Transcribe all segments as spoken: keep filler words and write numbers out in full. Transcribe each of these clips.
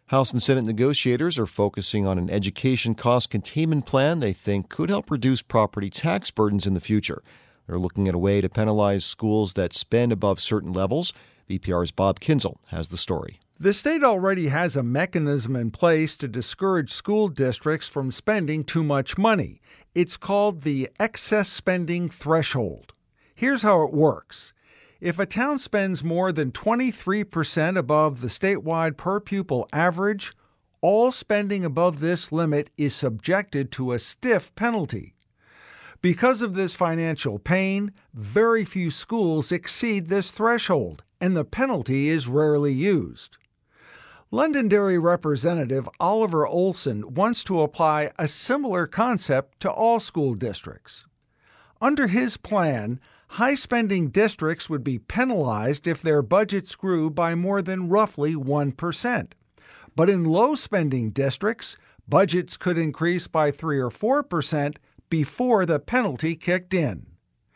House and Senate negotiators are focusing on an education cost containment plan they think could help reduce property tax burdens in the future. They're looking at a way to penalize schools that spend above certain levels. V P R's Bob Kinzel has the story. The state already has a mechanism in place to discourage school districts from spending too much money. It's called the excess spending threshold. Here's how it works. If a town spends more than twenty-three percent above the statewide per pupil average, all spending above this limit is subjected to a stiff penalty. Because of this financial pain, very few schools exceed this threshold, and the penalty is rarely used. Londonderry Representative Oliver Olson wants to apply a similar concept to all school districts. Under his plan, high-spending districts would be penalized if their budgets grew by more than roughly one percent. But in low-spending districts, budgets could increase by three or four percent before the penalty kicked in.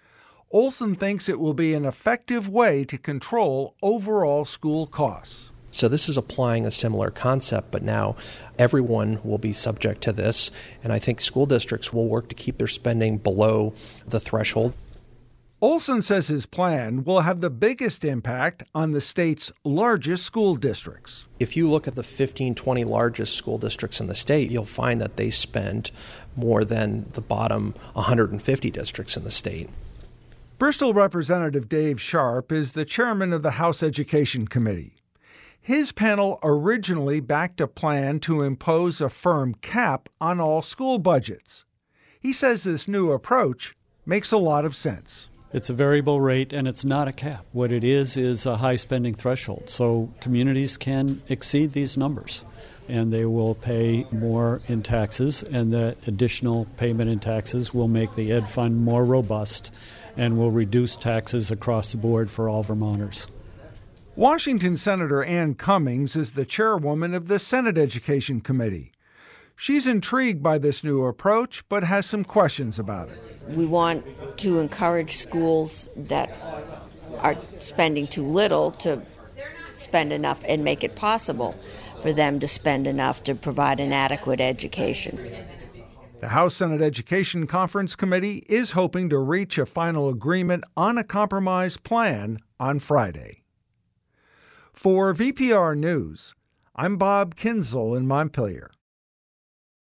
Olson thinks it will be an effective way to control overall school costs. So this is applying a similar concept, but now everyone will be subject to this, and I think school districts will work to keep their spending below the threshold. Olson says his plan will have the biggest impact on the state's largest school districts. If you look at the fifteen, twenty largest school districts in the state, you'll find that they spend more than the bottom one hundred fifty districts in the state. Bristol Representative Dave Sharp is the chairman of the House Education Committee. His panel originally backed a plan to impose a firm cap on all school budgets. He says this new approach makes a lot of sense. It's a variable rate, and it's not a cap. What it is is a high spending threshold. So communities can exceed these numbers, and they will pay more in taxes, and that additional payment in taxes will make the ed fund more robust and will reduce taxes across the board for all Vermonters. Washington Senator Ann Cummings is the chairwoman of the Senate Education Committee. She's intrigued by this new approach, but has some questions about it. We want to encourage schools that are spending too little to spend enough and make it possible for them to spend enough to provide an adequate education. The House Senate Education Conference Committee is hoping to reach a final agreement on a compromise plan on Friday. For V P R News, I'm Bob Kinzel in Montpelier.